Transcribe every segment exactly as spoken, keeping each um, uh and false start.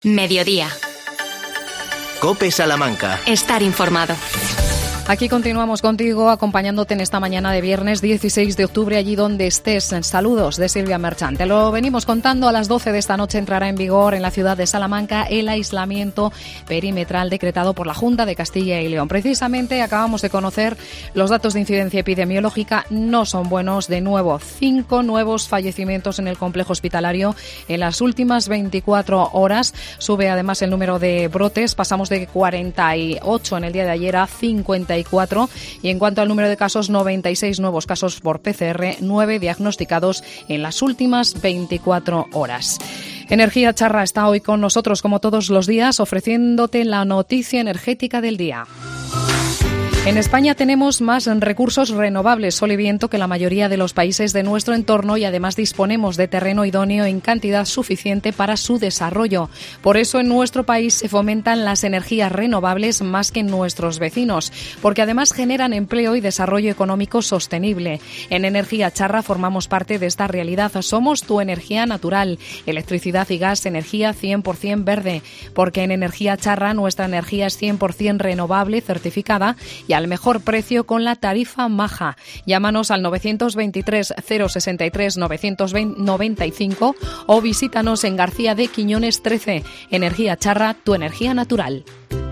Mediodía. COPE Salamanca. Estar informado. Aquí continuamos contigo, acompañándote en esta mañana de viernes dieciséis de octubre, allí donde estés. Saludos de Silvia Merchant. Te lo venimos contando, a las doce de esta noche entrará en vigor en la ciudad de Salamanca el aislamiento perimetral decretado por la Junta de Castilla y León. Precisamente acabamos de conocer los datos de incidencia epidemiológica, no son buenos. De nuevo, cinco nuevos fallecimientos en el complejo hospitalario en las últimas veinticuatro horas. Sube además el número de brotes, pasamos de cuarenta y ocho en el día de ayer a cincuenta y cuatro, y en cuanto al número de casos, noventa y seis nuevos casos por P C R, nueve diagnosticados en las últimas veinticuatro horas. Energía Charra está hoy con nosotros, como todos los días, ofreciéndote la noticia energética del día. En España tenemos más recursos renovables, sol y viento, que la mayoría de los países de nuestro entorno, y además disponemos de terreno idóneo en cantidad suficiente para su desarrollo. Por eso en nuestro país se fomentan las energías renovables más que en nuestros vecinos, porque además generan empleo y desarrollo económico sostenible. En Energía Charra formamos parte de esta realidad. Somos tu energía natural, electricidad y gas, energía cien por ciento verde, porque en Energía Charra nuestra energía es cien por ciento renovable, certificada y al mejor precio con la tarifa Maja. Llámanos al novecientos veintitrés cero sesenta y tres novecientos noventa y cinco o visítanos en García de Quiñones trece. Energía Charra, tu energía natural.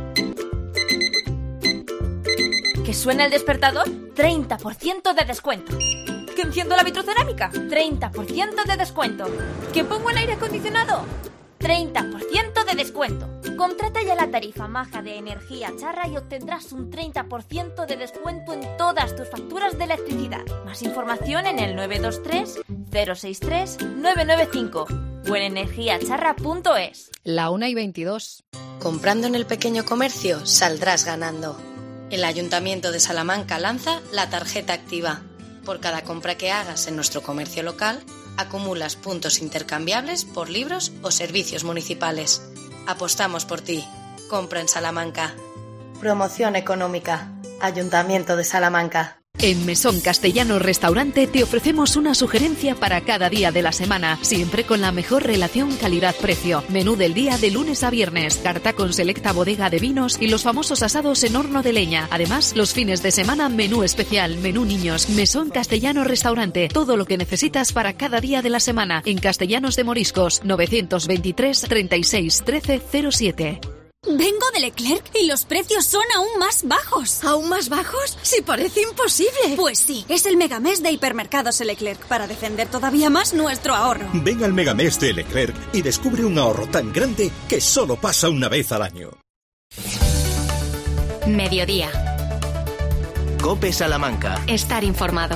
¿Que suena el despertador? treinta por ciento de descuento. ¿Que enciendo la vitrocerámica? treinta por ciento de descuento. ¿Que pongo el aire acondicionado? treinta por ciento de descuento. Contrata ya la tarifa Maja de Energía Charra y obtendrás un treinta por ciento de descuento en todas tus facturas de electricidad. Más información en el nueve dos tres cero seis tres nueve nueve cinco o en energía charra punto es. La una y veintidós. Comprando en el pequeño comercio saldrás ganando. El Ayuntamiento de Salamanca lanza la tarjeta activa. Por cada compra que hagas en nuestro comercio local, acumulas puntos intercambiables por libros o servicios municipales. Apostamos por ti. Compra en Salamanca. Promoción económica. Ayuntamiento de Salamanca. En Mesón Castellano Restaurante te ofrecemos una sugerencia para cada día de la semana, siempre con la mejor relación calidad-precio. Menú del día de lunes a viernes, carta con selecta bodega de vinos y los famosos asados en horno de leña. Además, los fines de semana, menú especial, menú niños. Mesón Castellano Restaurante, todo lo que necesitas para cada día de la semana. En Castellanos de Moriscos, novecientos veintitrés treinta y seis trece cero siete. Vengo de Leclerc y los precios son aún más bajos. ¿Aún más bajos? ¡Sí, parece imposible! Pues sí, es el Megamés de Hipermercados Leclerc para defender todavía más nuestro ahorro. Ven al Megamés de Leclerc y descubre un ahorro tan grande que solo pasa una vez al año. Mediodía. COPE Salamanca. Estar informado.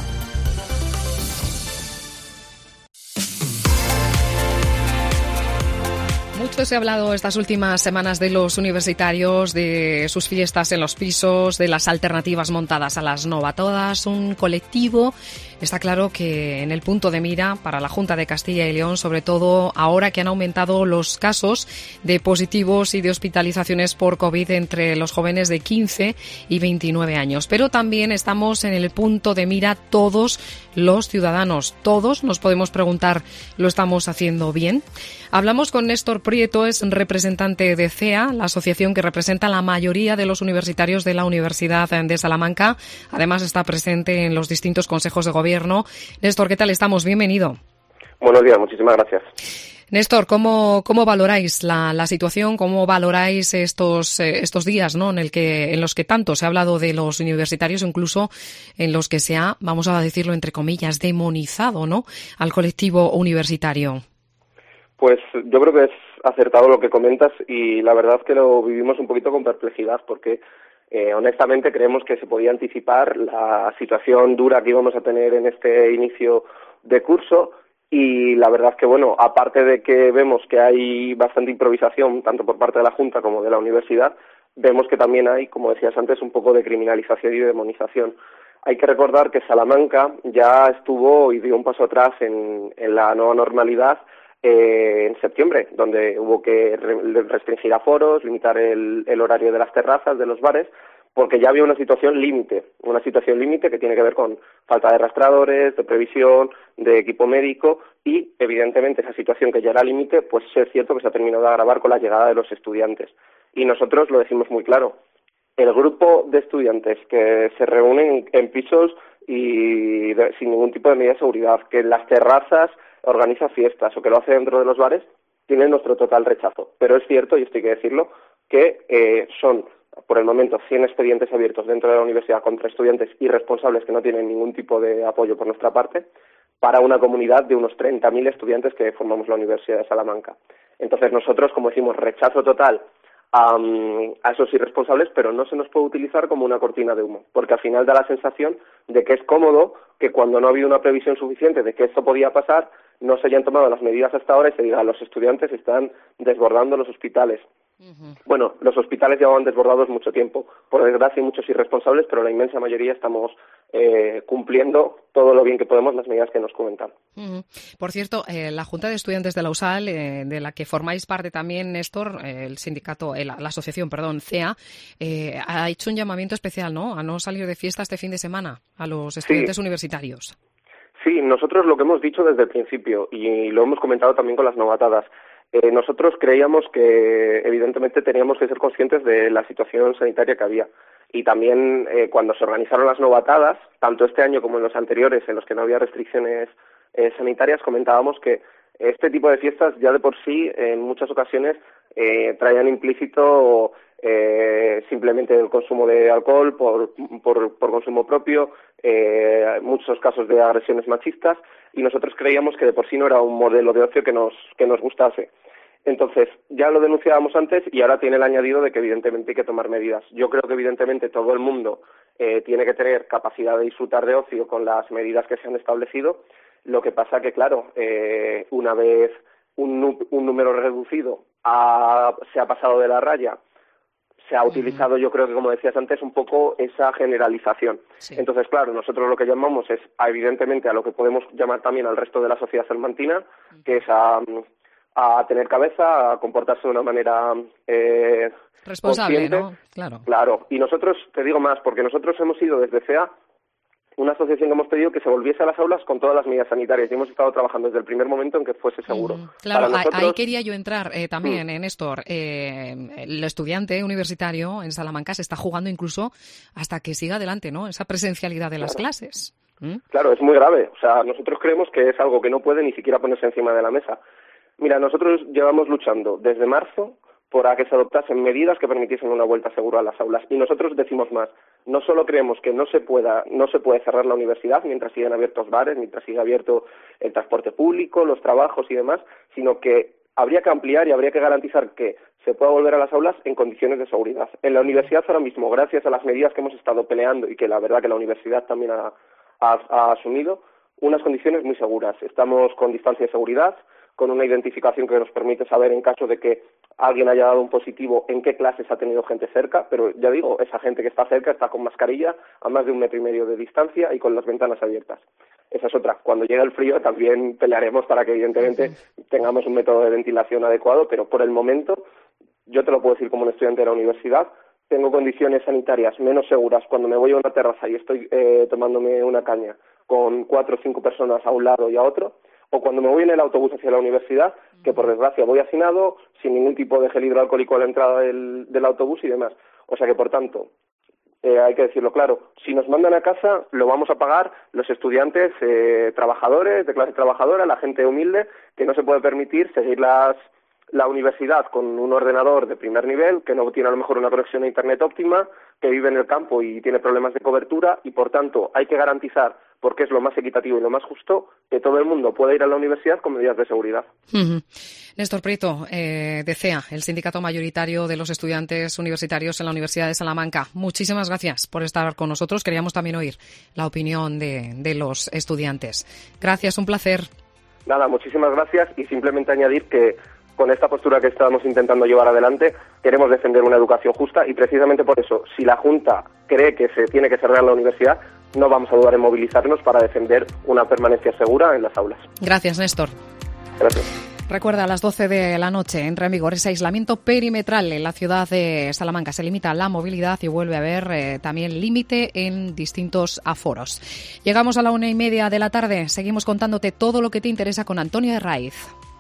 Mucho se ha hablado estas últimas semanas de los universitarios, de sus fiestas en los pisos, de las alternativas montadas a las novatodas, un colectivo. Está claro que en el punto de mira para la Junta de Castilla y León, sobre todo ahora que han aumentado los casos de positivos y de hospitalizaciones por COVID entre los jóvenes de quince y veintinueve años. Pero también estamos en el punto de mira todos los ciudadanos. Todos nos podemos preguntar, ¿lo estamos haciendo bien? Hablamos con Néstor Prieto, es representante de C E A, la asociación que representa a la mayoría de los universitarios de la Universidad de Salamanca. Además está presente en los distintos consejos de gobierno. Néstor, ¿qué tal estamos? Bienvenido. Buenos días, muchísimas gracias. Néstor, ¿cómo, cómo valoráis la, la situación? ¿Cómo valoráis estos, eh, estos días, ¿no? en, el que, en los que tanto se ha hablado de los universitarios, incluso en los que se ha, vamos a decirlo entre comillas, demonizado, ¿no?, al colectivo universitario? Pues yo creo que es acertado lo que comentas y la verdad es que lo vivimos un poquito con perplejidad porque eh, honestamente creemos que se podía anticipar la situación dura que íbamos a tener en este inicio de curso y la verdad es que, bueno, aparte de que vemos que hay bastante improvisación tanto por parte de la Junta como de la universidad, vemos que también hay, como decías antes, un poco de criminalización y demonización. Hay que recordar que Salamanca ya estuvo y dio un paso atrás en, en la nueva normalidad Eh, en septiembre, donde hubo que re- restringir aforos, limitar el, el horario de las terrazas, de los bares, porque ya había una situación límite, una situación límite que tiene que ver con falta de rastreadores, de previsión, de equipo médico y, evidentemente, esa situación que ya era límite, pues es cierto que se ha terminado de agravar con la llegada de los estudiantes. Y nosotros lo decimos muy claro, el grupo de estudiantes que se reúnen en pisos y de, sin ningún tipo de medida de seguridad, que en las terrazas organiza fiestas o que lo hace dentro de los bares, tienen nuestro total rechazo. Pero es cierto, y esto hay que decirlo, que eh, son por el momento cien expedientes abiertos dentro de la universidad contra estudiantes irresponsables que no tienen ningún tipo de apoyo por nuestra parte, para una comunidad de unos treinta mil estudiantes que formamos la Universidad de Salamanca. Entonces nosotros, como decimos, rechazo total a, a esos irresponsables, pero no se nos puede utilizar como una cortina de humo, porque al final da la sensación de que es cómodo que cuando no ha habido una previsión suficiente de que esto podía pasar, no se hayan tomado las medidas hasta ahora y se diga los estudiantes están desbordando los hospitales. Uh-huh. Bueno, los hospitales llevaban desbordados mucho tiempo. Por desgracia hay muchos irresponsables, pero la inmensa mayoría estamos eh, cumpliendo todo lo bien que podemos las medidas que nos comentan. Uh-huh. Por cierto, eh, la Junta de Estudiantes de la U S A L, eh, de la que formáis parte también, Néstor, eh, el sindicato, eh, la, la asociación, perdón, C E A, eh, ha hecho un llamamiento especial, ¿no?, a no salir de fiesta este fin de semana a los estudiantes sí. universitarios. Sí, nosotros lo que hemos dicho desde el principio y lo hemos comentado también con las novatadas, eh, nosotros creíamos que evidentemente teníamos que ser conscientes de la situación sanitaria que había y también eh, cuando se organizaron las novatadas, tanto este año como en los anteriores en los que no había restricciones eh, sanitarias, comentábamos que este tipo de fiestas ya de por sí en muchas ocasiones eh, traían implícito eh, simplemente el consumo de alcohol por, por, por consumo propio, eh, muchos casos de agresiones machistas y nosotros creíamos que de por sí no era un modelo de ocio que nos, que nos gustase. Entonces, ya lo denunciábamos antes y ahora tiene el añadido de que evidentemente hay que tomar medidas. Yo creo que evidentemente todo el mundo eh, tiene que tener capacidad de disfrutar de ocio con las medidas que se han establecido. Lo que pasa que, claro, eh, una vez un, un número reducido ha, se ha pasado de la raya, se ha utilizado, yo creo que, como decías antes, un poco esa generalización. Sí. Entonces, claro, nosotros lo que llamamos es, a, evidentemente, a lo que podemos llamar también al resto de la sociedad salmantina, uh-huh. que es a... a tener cabeza, a comportarse de una manera eh, responsable, consciente. ¿no? Claro. Claro. Y nosotros, te digo más, porque nosotros hemos sido desde C E A una asociación que hemos pedido que se volviese a las aulas con todas las medidas sanitarias y hemos estado trabajando desde el primer momento en que fuese seguro. Mm, claro, nosotros... ahí quería yo entrar eh, también, mm. eh, Néstor. Eh, el estudiante universitario en Salamanca se está jugando incluso hasta que siga adelante, ¿no?, esa presencialidad de las claro. clases. ¿Mm? Claro, es muy grave. O sea, nosotros creemos que es algo que no puede ni siquiera ponerse encima de la mesa. Mira, nosotros llevamos luchando desde marzo por a que se adoptasen medidas que permitiesen una vuelta segura a las aulas. Y nosotros decimos más, no solo creemos que no se pueda, no se puede cerrar la universidad mientras sigan abiertos bares, mientras siga abierto el transporte público, los trabajos y demás, sino que habría que ampliar y habría que garantizar que se pueda volver a las aulas en condiciones de seguridad. En la universidad ahora mismo, gracias a las medidas que hemos estado peleando y que la verdad que la universidad también ha, ha, ha asumido, unas condiciones muy seguras. Estamos con distancia de seguridad, con una identificación que nos permite saber en caso de que alguien haya dado un positivo en qué clases ha tenido gente cerca, pero ya digo, esa gente que está cerca está con mascarilla a más de un metro y medio de distancia y con las ventanas abiertas. Esa es otra. Cuando llegue el frío también pelearemos para que evidentemente tengamos un método de ventilación adecuado, pero por el momento, yo te lo puedo decir como un estudiante de la universidad, tengo condiciones sanitarias menos seguras cuando me voy a una terraza y estoy eh, tomándome una caña con cuatro o cinco personas a un lado y a otro, o cuando me voy en el autobús hacia la universidad, que por desgracia voy hacinado, sin ningún tipo de gel hidroalcohólico a la entrada del, del autobús y demás. O sea que, por tanto, eh, hay que decirlo claro, si nos mandan a casa, lo vamos a pagar los estudiantes, eh, trabajadores, de clase trabajadora, la gente humilde, que no se puede permitir seguir las, la universidad con un ordenador de primer nivel, que no tiene a lo mejor una conexión a Internet óptima, que vive en el campo y tiene problemas de cobertura, y por tanto hay que garantizar, porque es lo más equitativo y lo más justo, que todo el mundo pueda ir a la universidad con medidas de seguridad. Uh-huh. Néstor Prieto, eh, de C E A, el sindicato mayoritario de los estudiantes universitarios en la Universidad de Salamanca. Muchísimas gracias por estar con nosotros. Queríamos también oír la opinión de, de los estudiantes. Gracias, un placer. Nada, muchísimas gracias y simplemente añadir que con esta postura que estamos intentando llevar adelante, queremos defender una educación justa y precisamente por eso, si la Junta cree que se tiene que cerrar la universidad, no vamos a dudar en movilizarnos para defender una permanencia segura en las aulas. Gracias, Néstor. Gracias. Recuerda, a las doce de la noche entra en vigor ese aislamiento perimetral en la ciudad de Salamanca. Se limita la movilidad y vuelve a haber eh, también límite en distintos aforos. Llegamos a la una y media de la tarde. Seguimos contándote todo lo que te interesa con Antonio Herraiz.